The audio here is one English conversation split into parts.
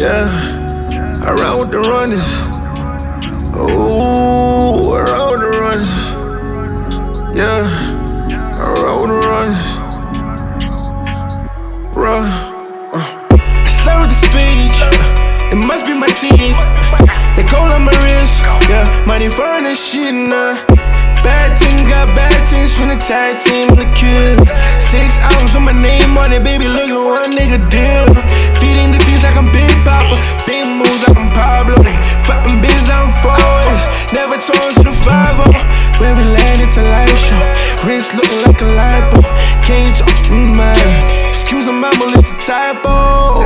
Yeah, I ride with the runners. Oh, I ride with the runners. Yeah, I ride with the runners. Bruh, I slur with the speech. It must be my teeth. They cold on my wrist. Yeah, money foreign and shit, nah. Bad things got bad things from the tag team in the kill. 6 albums with my name on it, baby. Look at one nigga deal. Feeding the things like I'm Big Papa. Big moves like I'm Pablo. Fucking bitches on 4s. Never told to the 5-0. Where we land, it's a light show. Wrist looking like a lipo. Can't talk to my. Excuse the mumble, it's a typo.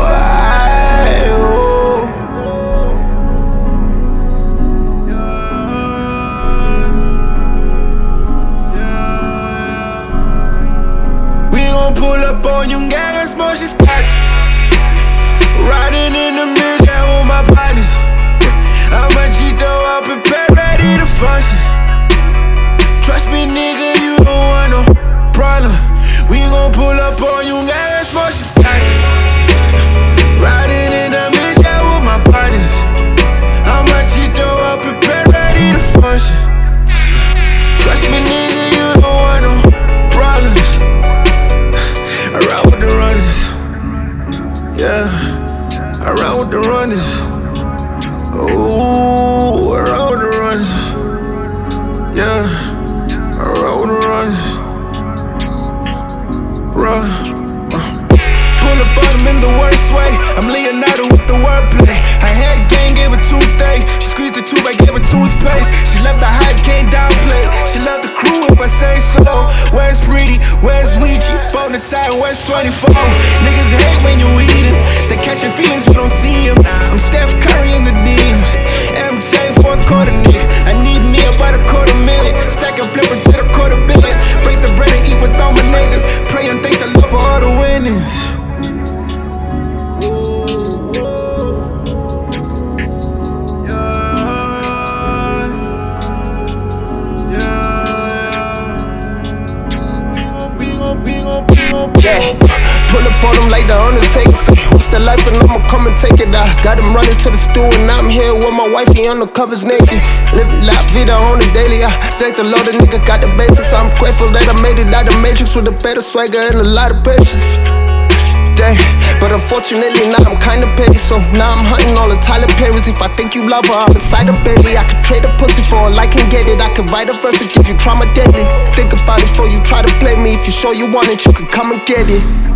Pull up on you, gang, smoke shit scotch. Riding in the midget with my partners. I'm a G-Tho, I'm prepared, ready to function. Trust me, nigga, you don't want no problem. We gon' pull up on you, gang, smoke shit scotch. Riding in the midget with my partners. I'm a G-Tho, I'm prepared, ready to function. Trust me, nigga, you don't want no problems. I ride with the runners. Yeah, I ride with the runners. Oh, I ride with the runners. Yeah, I ride with the runners. Bruh, pull up on them in the worst way. I'm Leonardo with the wordplay. I had gang, gave her toothache. She squeezed the tube, I gave her toothpaste. She left the hype, can't downplay. She loved the crew if I say so. Where's Pretty? Where's Ouija? Bone the time, where's 24? Niggas hate when you eatin'. They catching feelings, we don't see them. I'm Steph Curry in the DMs. MJ, 4th quarter nigga. I need me about $250,000. Stack and flip it to the $250,000,000. Break the bread and eat with all my niggas. Pray and thank the Lord for all the winnings. Yeah, pull up on them like the Undertaker. What's the life and I'ma come and take it. I got them running to the stool and I'm here with my wifey on the covers naked. Living la vida on the daily. I thank the Lord, the nigga got the basics. I'm grateful that I made it out the matrix with a better swagger and a lot of patience. Dang, but unfortunately now I'm kinda petty, so now I'm hunting all the Tyler Perry's. If I think you love her, I'm inside her belly. I could trade a pussy for all I can get it. I could write a verse and give you trauma deadly. Think about it before you try to play me. If you sure you want it, you can come and get it.